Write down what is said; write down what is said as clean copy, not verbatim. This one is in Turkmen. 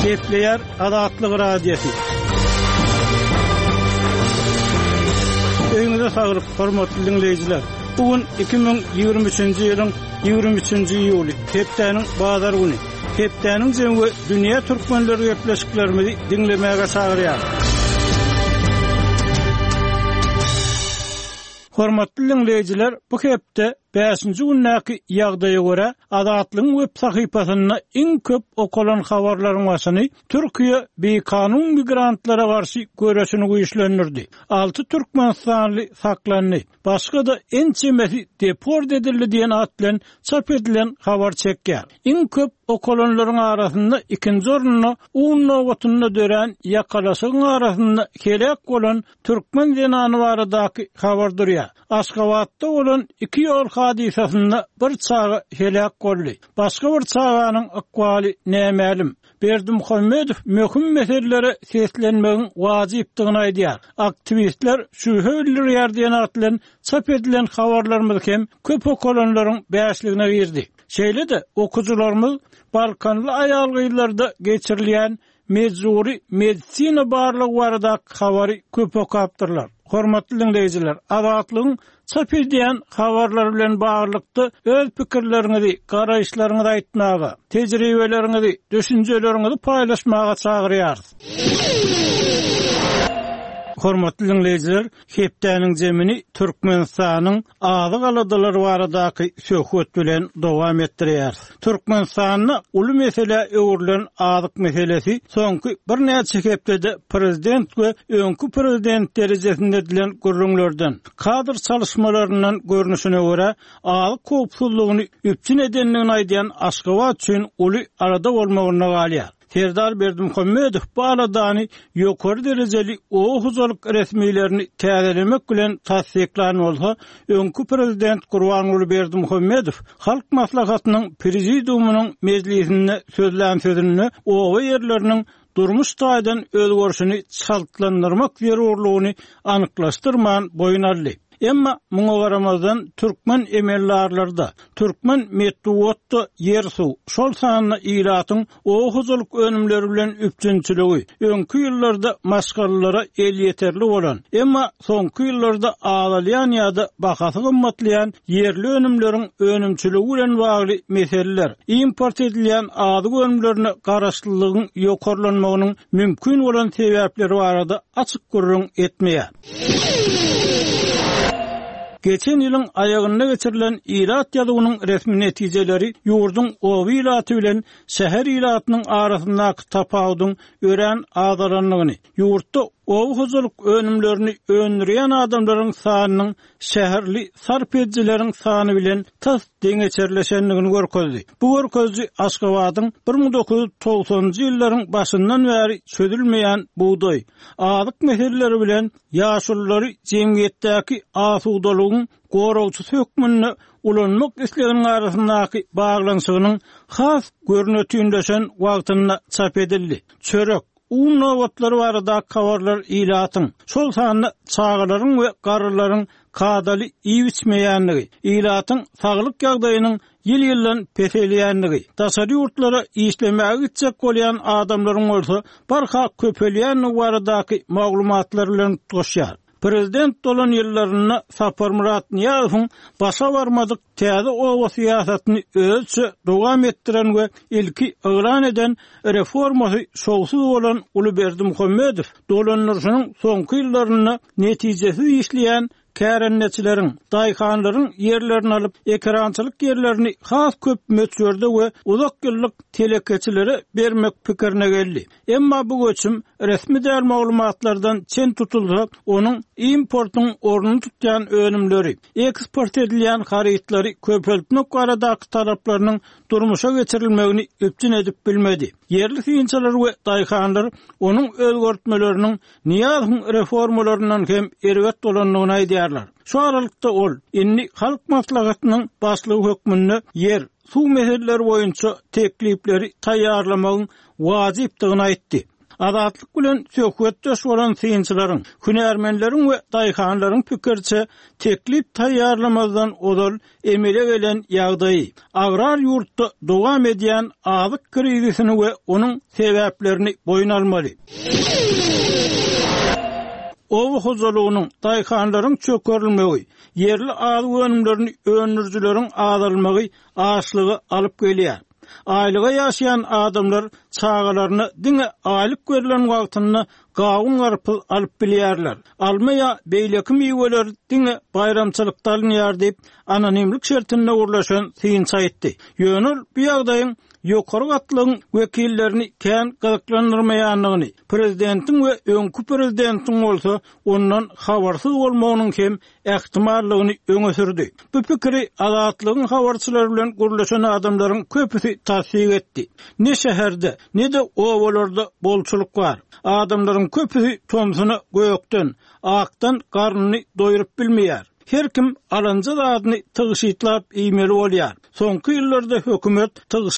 Kepleyer Adatlyk radiosu. Öňüňizde saglyk, hormatly dinleyijiler. Bugün 2023-nji ýylyň 23-nji ýuly, hepdeniň bazar güni. Hepdeniň jemgy dünýä türkmenleri gepleşiklerimizi dinlemäge çagyrýar. Hormatly dinleyijiler, bu hepde 5-nji günnäki ýagdaýa görä Adatlyň web sahypasyna iň köp okulan habarlaryň başyny Türkiýe bekanun migrantlara garşy göreşini güýçlendirdi. 6 türkmenstanly saklandy. Başga da en çemesi deport edildi diýen at bilen çap edilen habar çekýär. Iň köp okulanlaryň arasynda ikinji orunna Unnowatynda dören ýakalasyň arasynda kelek bolan türkmen denany baradaky habar durýar. Aşgabatda olan 2 ýol hadisasynda bir çağa helak boldy. Başga bir çağanyň akwaly nämelim? Berdimuhammedow möhüm meselelere seslenmegiň wajypdygyny aýdýar. Aktivistler şu höwürler ýardyň atlan çap edilen habarlarymyz hem köp okulanlaryň bäşligine girdi. Şeýle-de okujularymyz Balkanly aýal gyýlarda geçirilýän mejburi medisina barlygy barada habary köp okapdyrlar. Hormatly dinleyijiler, Adatlyň çap edýän habarlar bilen baglykda öz pikirleriňizi, garaýşlaryňyzy aýtmaga, tejribeleriňizi, düşünjeleriňizi paýlaşmaga çagyrýarys. Hormatly dinleyijiler, hepdeniň jemini Türkmenistanyň azyk aladylary baradaky söhbet bilen dowam etdirýär. Türkmenistanyň uly mesele öwrülen azyk meselesi soňky bir näçe hepde prezident we öňkü prezident derejesinde edilen gürrüňlerden kadr çalışmalaryndan görnüşine görä azyk köpçüldigini üpçün edenligini aýdýan Aşgabat üçin uly arada bolmagyna galýar. Serdar Berdimuhammedow bu aladany ýokary derejeli oğuzlyk resmilerini täzelemek bilen tasdiklan bolsa, öňkü prezident Gurbanuly Berdimuhammedow halk maslahatynyň prezidiumynyň mejlisinde sözlän sözünde owa ýerleriniň durmuş taýdan özgörüşini çaltlandyrmak zerurlygyny anyklaşdyrman boyun aldy. Emma muňa garamazdan türkmen emellarlarda, türkmen metduwatda ýersu, şol sanyna ýylatyň oğuzlyk önümleri bilen üpçünçiligi, öňkü ýyllarda maşgalalara el ýeterli bolan, emma soňky ýyllarda ağalýan ýa-da bahasy gymmatlaýan ýerli önümleriň önümçiligi bilen bagly meseleler, import edilýän azyk önümlerine garaşlylygyň ýokarlanmagynyň mümkin bolan sebäpleri barada açyk gürrüň etmeýär. Geçen ýylyň aýagynda geçirilen ýylat ýadygynyň resmi netijeleri ýurdun owy ýylaty bilen şäher ýylatynyň arasyndaky tapawdyň ören azalanlygyny, ýurtda owy önümlerini öndürýän adamlaryň sanynyň şäherli sarp edijileriň sany bilen tas deňeçerleşenligini görkezdi. Bu görkezdi Aşgabatyň 1990-njy ýyllaryň başyndan bäri çözülmeýän buğday, azyk meseleleri bilen ýaşullary jemgyýetdäki asudalygyň gorowçy hökmüne ulanmak isleginiň arasyndaky baglanyşygynyň has görnetýündeşen wagtynda çap edildi. Çörek Unnowatlary barada habarlar ýylatyň, şol sanyny çağalaryň we garrylaryň kadaly iýiçmeýänligi, ýylatyň saglyk ýagdaýynyň ýyl-ýyldan peselýänligi, daşary ýurtlara işlemäge gitjek bolýan adamlaryň bolsa, barha köpelýän baradaky maglumatlar bilen tutuşýar. Prezident dolan ýyllaryna Sapar Murat Niýazowyň başa barmadyk täze owa siýasatyny özçe dowam etdiren we ilki ýylan eden reformasy şowsuz bolan Uly Berdimuhammedow dolanlarynyň soňky ýyllaryna netijesi işleýän kärenneçileriň, daýhanlaryň ýerlerini alyp ekrançylyk ýerlerini has köp möçürde we uzak ýyllyk telekeçilere bermek pikirine geldi. Emma bu göçüm resmi däl maglumatlardan çen tutulsa, onuň importyň ornuny tutýan önümleri, eksport edilýän harytlary köpeltmek baradaky talaplarynyň durmuşa geçirilmegini üpçün edip bilmedi. Yerli synçalar we daýhanlar onuň özgörtmeleriniň Niýazowyň reformalaryndan hem erwet bolanlygyny aýdýarlar. Şu aralykda ol, inni halk maslahatynyň başlygy hökmünde yer, su meseleleri boýunça teklipleri taýýarlamagyň wajypdygyny aýtdy. Adatlyk bilen söhbetdeş bolan synçylaryň, hünärmenleriň we daýhanlaryň pikirçe teklip taýýarlamazdan odal emele gelen ýagdaý agrar ýurtda dowam edýän azyk krizisini we onuň sebäplerini boyun almaly. Owu hozalygynyň daýhanlaryň çökerilmegi, yerli azyk önümlerini önürjüleriň azalmagy açlygy alyp gelýär. Aýlyga ýaşaýan adamlar çağalaryny diňe aýlyk berilen wagtyny gawun garpy alyp bilýärler. Almaya beýleki miweler diňe bayramçylykda alynýar diýip anonimlik şertinde urlaşan synç aýtdy. Ýönül bu ýagdaýyň ýokary gatlygyň wekillerini kän gyzyklandyrmaýanlygyny, prezidentiň we öňkü prezidentiň bolsa ondan habarsyz bolmagynyň hem ähtimallygyny öňe sürdi. Bu pikiri adatlygyň habarçylary bilen gurlaşan adamlaryň köpüsi tasdik etdi. Ne şäherde, ne de owalarda bolçuluk bar. Adamlaryň köpüsi tomsuny göýekden, akdan garnyny doýurup bilmeýär. Her kim alanja adyny tygyşytlap iýmeli bolýar. Soňky ýyllarda hökümet